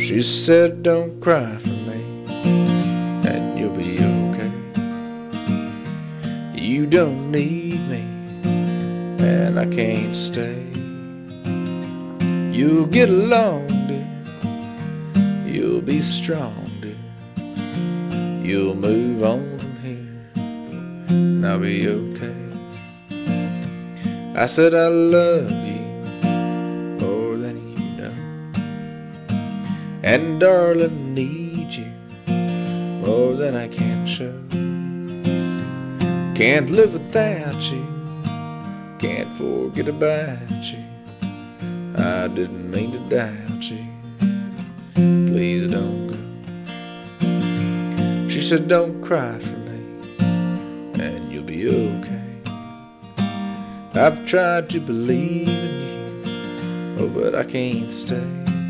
She said, don't cry for me, and you'll be okay. You don't need me, and I can't stay. You'll get along, dear. You'll be strong, dear. You'll move on from here, and I'll be okay. I said I love you more than you know, and darling, need you more than I can show. Can't live without you, can't forget about you. I didn't mean to doubt you, please don't go. She said, don't cry for me, and you'll be okay. I've tried to believe in you, oh, but I can't stay.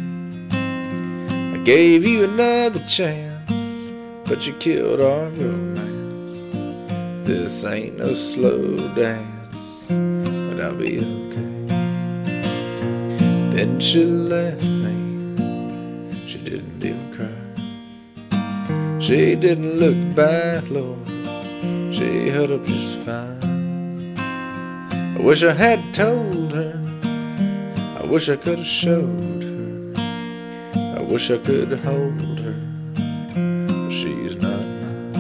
I gave you another chance, but you killed our romance. This ain't no slow dance, but I'll be okay. Then she left me, she didn't even cry. She didn't look back, Lord, she held up just fine. I wish I had told her, I wish I could have showed her, I wish I could hold her, but she's not mine.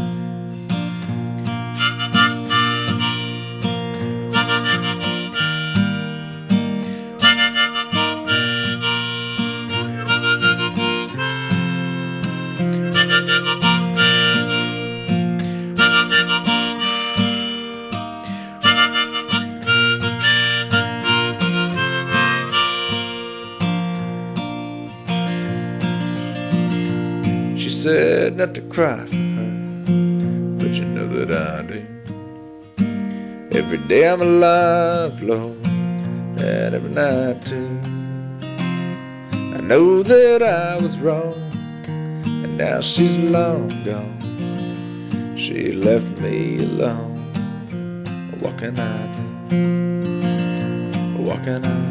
She said not to cry for her, but you know that I do. Every day I'm alive, Lord, and every night too. I know that I was wrong, and now she's long gone. She left me alone. What can I do? What can I do?